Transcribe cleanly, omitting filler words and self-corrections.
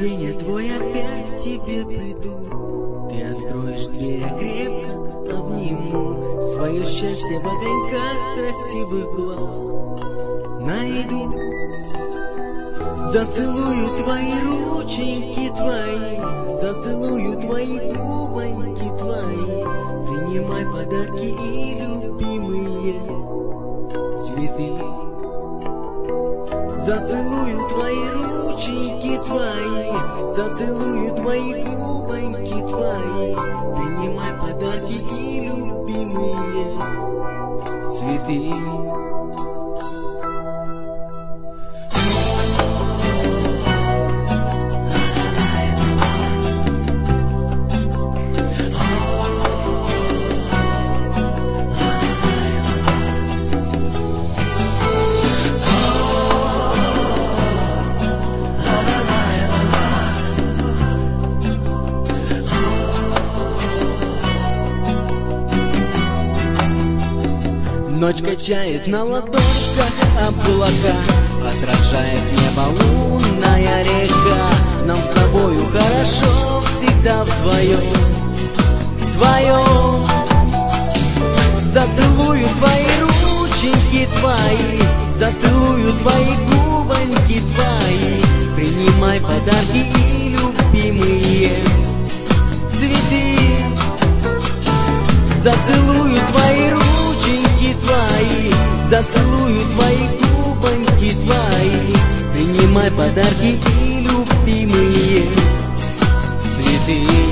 рождения твой опять к тебе приду. Ты откроешь дверь, я крепко обниму. Свое счастье в огоньках красивых глаз найду. Зацелую твои рученьки твои, зацелую твои губоньки твои. Принимай подарки и любимые цветы. Зацелую твои рученьки твои, зацелую твои губоньки твои. Принимай подарки и любимые цветы. Ночь качает на ладошках облака, отражает небо лунная река. Нам с тобою хорошо всегда вдвоем, вдвоем. Зацелую твои рученьки твои, зацелую твои губоньки твои. Принимай подарки и любимые цветы. Зацелую твои рученьки твои, зацелую твои губоньки твои. Принимай подарки и любимые цветы.